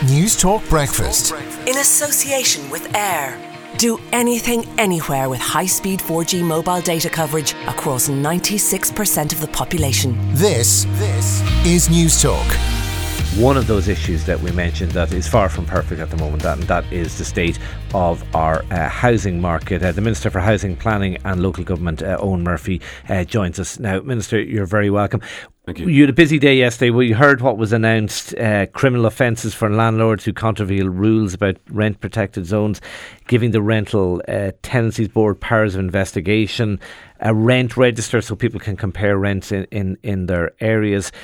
News Talk Breakfast. In association with Air. Do anything, anywhere with high-speed 4G mobile data coverage across 96% of the population. This is News Talk. One of those issues that we mentioned that is far from perfect at the moment, and that is the state of our housing market. The Minister for Housing, Planning and Local Government, Eoin Murphy, joins us now. Minister, you're very welcome. Thank you. You had a busy day yesterday. We heard what was announced, criminal offences for landlords who contravene rules about rent protected zones, giving the Rental Tenancies Board powers of investigation, a rent register so people can compare rents in their areas.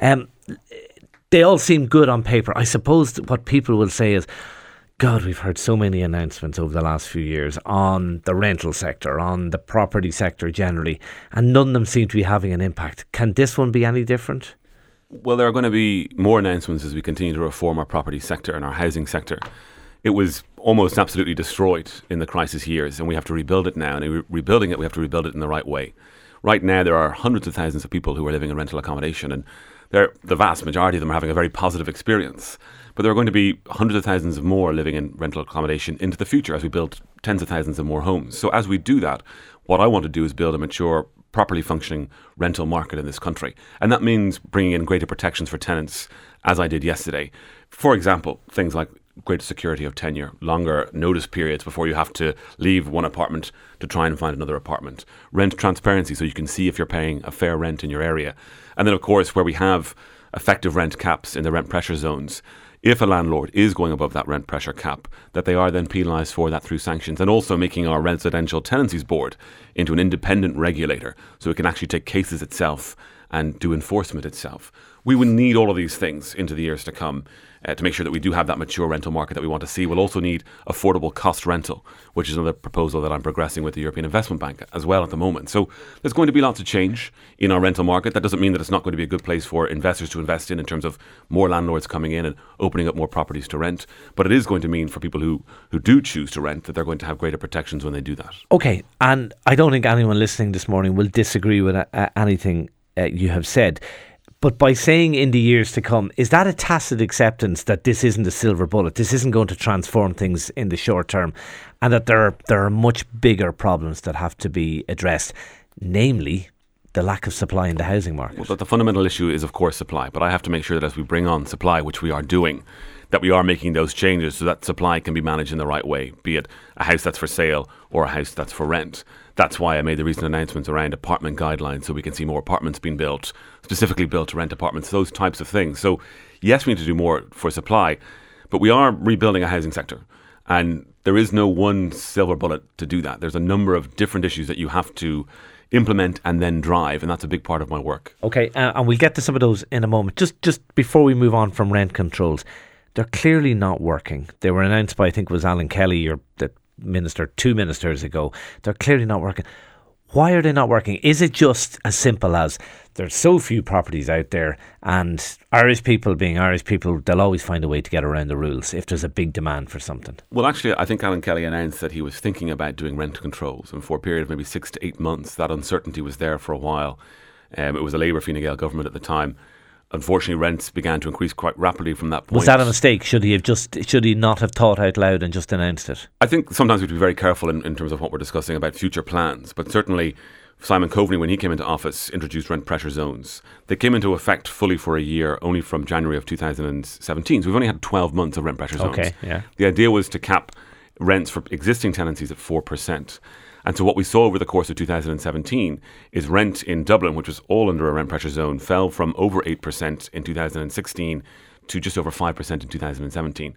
They all seem good on paper. I suppose what people will say is, God, we've heard so many announcements over the last few years on the rental sector, on the property sector generally, and none of them seem to be having an impact. Can this one be any different? Well, there are going to be more announcements as we continue to reform our property sector and our housing sector. It was almost absolutely destroyed in the crisis years, and we have to rebuild it now. And in rebuilding it, we have to rebuild it in the right way. Right now, there are hundreds of thousands of people who are living in rental accommodation, and the vast majority of them are having a very positive experience. But there are going to be hundreds of thousands of more living in rental accommodation into the future as we build tens of thousands of more homes. So as we do that, what I want to do is build a mature, properly functioning rental market in this country. And that means bringing in greater protections for tenants, as I did yesterday. For example, things like greater security of tenure, longer notice periods before you have to leave one apartment to try and find another apartment, rent transparency so you can see if you're paying a fair rent in your area. And then, of course, where we have effective rent caps in the rent pressure zones, if a landlord is going above that rent pressure cap, that they are then penalised for that through sanctions, and also making our Residential Tenancies Board into an independent regulator so it can actually take cases itself and do enforcement itself. We will need all of these things into the years to come to make sure that we do have that mature rental market that we want to see. We'll also need affordable cost rental, which is another proposal that I'm progressing with the European Investment Bank as well at the moment. So there's going to be lots of change in our rental market. That doesn't mean that it's not going to be a good place for investors to invest in terms of more landlords coming in and opening up more properties to rent. But it is going to mean for people who do choose to rent that they're going to have greater protections when they do that. Okay, and I don't think anyone listening this morning will disagree with anything you have said. But by saying in the years to come, is that a tacit acceptance that this isn't a silver bullet? This isn't going to transform things in the short term, and that there are much bigger problems that have to be addressed, namely the lack of supply in the housing market? Well, the fundamental issue is, of course, supply. But I have to make sure that as we bring on supply, which we are doing, that we are making those changes so that supply can be managed in the right way, be it a house that's for sale or a house that's for rent. That's why I made the recent announcements around apartment guidelines so we can see more apartments being built, specifically built to rent apartments, those types of things. So yes, we need to do more for supply, but we are rebuilding a housing sector. And there is no one silver bullet to do that. There's a number of different issues that you have to implement and then drive, and that's a big part of my work. Okay, and we'll get to some of those in a moment. Just before we move on from rent controls, they're clearly not working. They were announced by, I think it was Alan Kelly, the minister, 2 ministers ago. They're clearly not working. Why are they not working? Is it just as simple as there's so few properties out there, and Irish people being Irish people, they'll always find a way to get around the rules if there's a big demand for something? Well, actually, I think Alan Kelly announced that he was thinking about doing rent controls, and for a period of maybe 6 to 8 months, that uncertainty was there for a while. It was a Labour Fine Gael government at the time. Unfortunately, rents began to increase quite rapidly from that point. Was that a mistake? Should he not have thought out loud and just announced it? I think sometimes we have to be very careful in terms of what we're discussing about future plans. But certainly, Simon Coveney, when he came into office, introduced rent pressure zones. They came into effect fully for a year, only from January of 2017. So we've only had 12 months of rent pressure zones. Okay, yeah. The idea was to cap rents for existing tenancies at 4%. And so what we saw over the course of 2017 is rent in Dublin, which was all under a rent pressure zone, fell from over 8% in 2016 to just over 5% in 2017.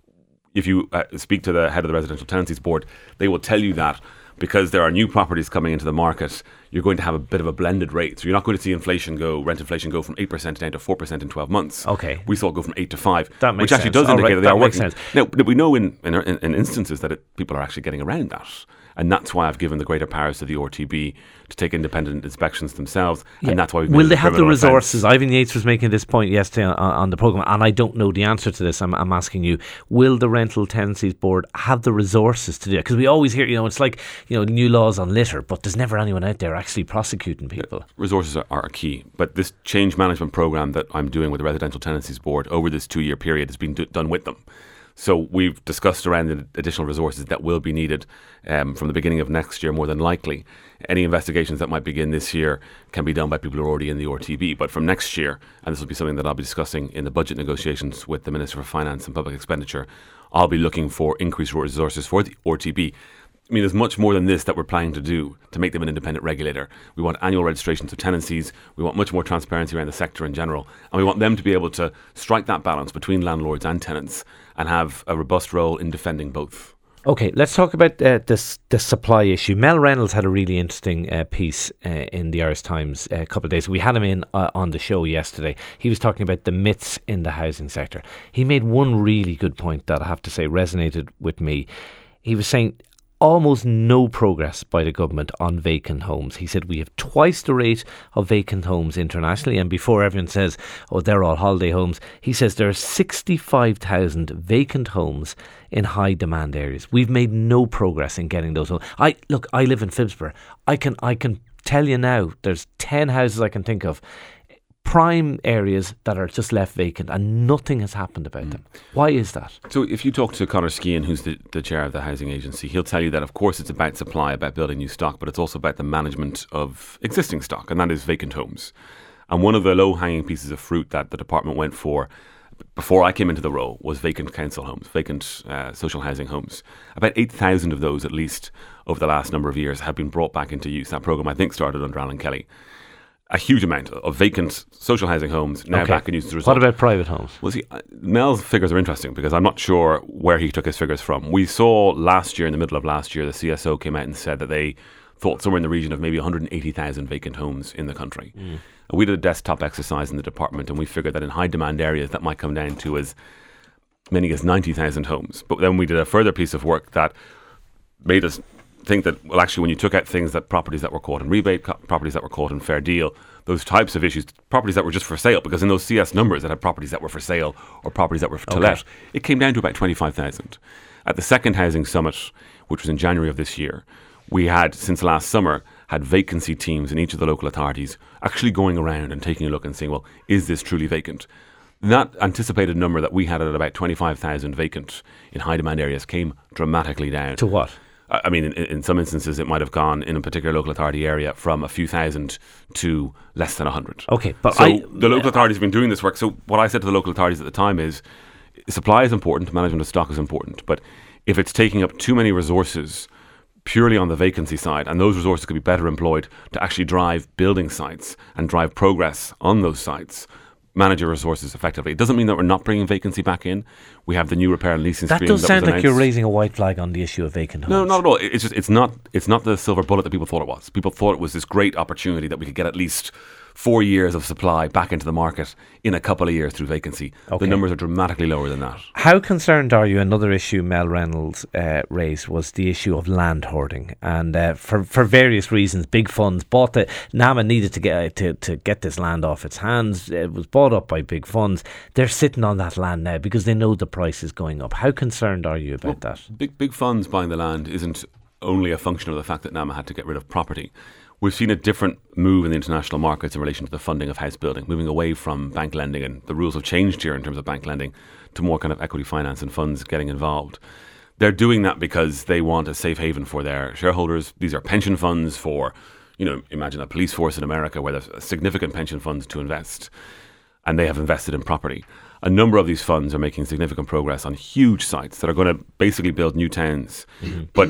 If you speak to the head of the Residential Tenancies Board, they will tell you that because there are new properties coming into the market, you're going to have a bit of a blended rate. So you're not going to see rent inflation go from 8% down to 4% in 12 months. Okay. We saw it go from 8 to 5, that makes which actually sense. does indicate that they are working. Sense. Now, we know in instances that people are actually getting around that. And that's why I've given the greater powers to the RTB to take independent inspections themselves. Yeah. And that's why we've Will made it they a have the criminal resources? offence. Ivan Yates was making this point yesterday on the programme, and I don't know the answer to this. I'm asking you, will the Rental Tenancies Board have the resources to do it? Because we always hear, it's like, new laws on litter, but there's never anyone out there actually prosecuting people. Resources are key, but this change management programme that I'm doing with the Residential Tenancies Board over this 2-year period has been done with them. So we've discussed around the additional resources that will be needed from the beginning of next year, more than likely. Any investigations that might begin this year can be done by people who are already in the RTB. But from next year, and this will be something that I'll be discussing in the budget negotiations with the Minister for Finance and Public Expenditure, I'll be looking for increased resources for the RTB. I mean, there's much more than this that we're planning to do to make them an independent regulator. We want annual registrations of tenancies. We want much more transparency around the sector in general. And we want them to be able to strike that balance between landlords and tenants and have a robust role in defending both. Okay, let's talk about the supply issue. Mel Reynolds had a really interesting piece in the Irish Times a couple of days ago. We had him in on the show yesterday. He was talking about the myths in the housing sector. He made one really good point that I have to say resonated with me. He was saying almost no progress by the government on vacant homes. He said we have twice the rate of vacant homes internationally, and before everyone says, oh, they're all holiday homes, he says there are 65,000 vacant homes in high demand areas. We've made no progress in getting those homes. I live in Phibsborough. I can tell you now, there's 10 houses I can think of, prime areas that are just left vacant, and nothing has happened about them. Why is that? So if you talk to Conor Skean, who's the chair of the housing agency, he'll tell you that of course it's about supply, about building new stock, but it's also about the management of existing stock, and that is vacant homes. And one of the low-hanging pieces of fruit that the department went for before I came into the role was vacant council homes, vacant social housing homes. About 8,000 of those, at least, over the last number of years have been brought back into use. That programme, I think, started under Alan Kelly. A huge amount of vacant social housing homes now back in use as a result. What about private homes? Well, see, Mel's figures are interesting because I'm not sure where he took his figures from. We saw last year, in the middle of last year, the CSO came out and said that they thought somewhere in the region of maybe 180,000 vacant homes in the country. We did a desktop exercise in the department, and we figured that in high demand areas that might come down to as many as 90,000 homes. But then we did a further piece of work that made us think that, well, actually, when you took out things that properties that were caught in rebate, properties that were caught in fair deal, those types of issues, properties that were just for sale, because in those CS numbers that had properties that were for sale or properties that were to let, it came down to about 25,000. At the second housing summit, which was in January of this year, we had, since last summer, had vacancy teams in each of the local authorities actually going around and taking a look and saying, well, is this truly vacant? That anticipated number that we had at about 25,000 vacant in high demand areas came dramatically down. To what? I mean, in some instances, it might have gone in a particular local authority area from a few thousand to less than 100. Okay, but so the local authorities have been doing this work. So what I said to the local authorities at the time is, supply is important, management of stock is important, but if it's taking up too many resources purely on the vacancy side, and those resources could be better employed to actually drive building sites and drive progress on those sites, manage your resources effectively. It doesn't mean that we're not bringing vacancy back in. We have the new repair and leasing that stream. Does sound was like you're announced. raising a white flag on the issue of vacant homes. No, not at all. It's just it's not the silver bullet that people thought it was. People thought it was this great opportunity that we could get at least 4 years of supply back into the market in a couple of years through vacancy. The numbers are dramatically lower than that. How concerned are you? Another issue Mel Reynolds raised was the issue of land hoarding, and for various reasons, big funds bought the NAMA needed to get this land off its hands. It was bought up by big funds. They're sitting on that land now because they know the price is going up. How concerned are you about that? Big funds buying the land isn't only a function of the fact that NAMA had to get rid of property. We've seen a different move in the international markets in relation to the funding of house building, moving away from bank lending, and the rules have changed here in terms of bank lending to more kind of equity finance and funds getting involved. They're doing that because they want a safe haven for their shareholders. These are pension funds for, imagine a police force in America where there's significant pension funds to invest, and they have invested in property. A number of these funds are making significant progress on huge sites that are going to basically build new towns. But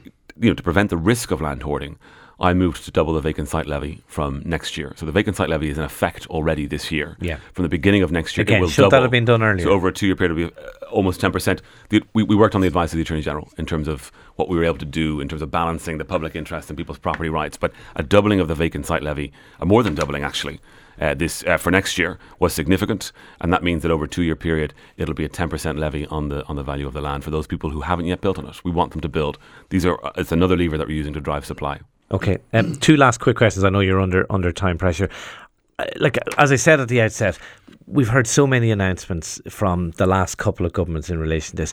to prevent the risk of land hoarding, I moved to double the vacant site levy from next year. So the vacant site levy is in effect already this year. Yeah. From the beginning of next year, Again, it will should double. that have been done earlier? So over a 2-year period, it'll be almost 10%. We worked on the advice of the Attorney General in terms of what we were able to do in terms of balancing the public interest and people's property rights. But a doubling of the vacant site levy, more than doubling actually, for next year was significant, and that means that over a 2-year period it'll be a 10% levy on the value of the land for those people who haven't yet built on it. We want them to build. It's another lever that we're using to drive supply. Okay, 2 last quick questions. I know you're under time pressure. Like, as I said at the outset, we've heard so many announcements from the last couple of governments in relation to this.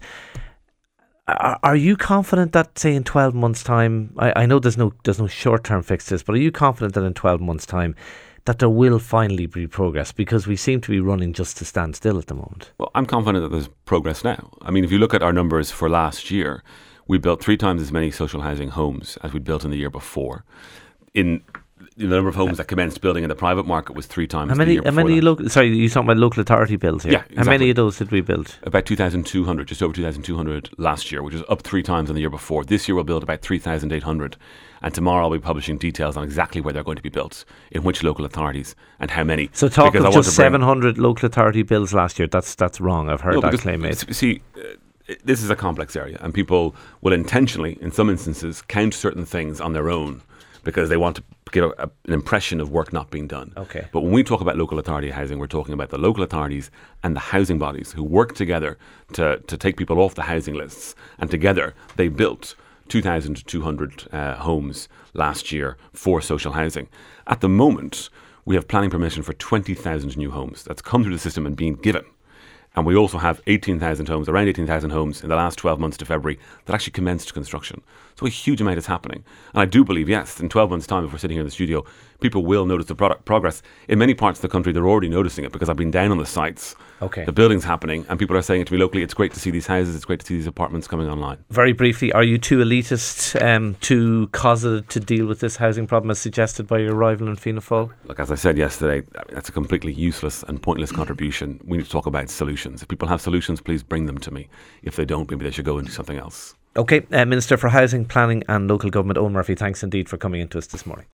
Are you confident that, say, in 12 months' time, I know there's no short-term fix to this, but are you confident that in 12 months' time that there will finally be progress? Because we seem to be running just to stand still at the moment. Well, I'm confident that there's progress now. I mean, if you look at our numbers for last year, we built 3 times as many social housing homes as we'd built in the year before. In the number of homes that commenced building in the private market was 3 times the year before. How many you're talking about local authority builds here? Yeah, exactly. How many of those did we build? About 2,200, just over 2,200 last year, which was up 3 times on the year before. This year we'll build about 3,800. And tomorrow I'll be publishing details on exactly where they're going to be built, in which local authorities and how many. So talk of just 700 local authority builds last year, that's wrong. I've heard that claim made. See, this is a complex area, and people will intentionally, in some instances, count certain things on their own because they want to give an impression of work not being done. Okay. But when we talk about local authority housing, we're talking about the local authorities and the housing bodies who work together to take people off the housing lists. And together they built 2,200 homes last year for social housing. At the moment, we have planning permission for 20,000 new homes. That's come through the system and being given. And we also have 18,000 homes, around 18,000 homes in the last 12 months to February that actually commenced construction. So a huge amount is happening. And I do believe, yes, in 12 months' time, if we're sitting here in the studio, people will notice the progress. In many parts of the country, they're already noticing it because I've been down on the sites. Okay. The building's happening and people are saying it to me locally, it's great to see these houses, it's great to see these apartments coming online. Very briefly, are you too elitist, too cosseted to deal with this housing problem as suggested by your rival in Fianna Fáil? Look, as I said yesterday, that's a completely useless and pointless contribution. We need to talk about solutions. If people have solutions, please bring them to me. If they don't, maybe they should go and do something else. Okay, Minister for Housing, Planning and Local Government, Eoin Murphy, thanks indeed for coming into us this morning.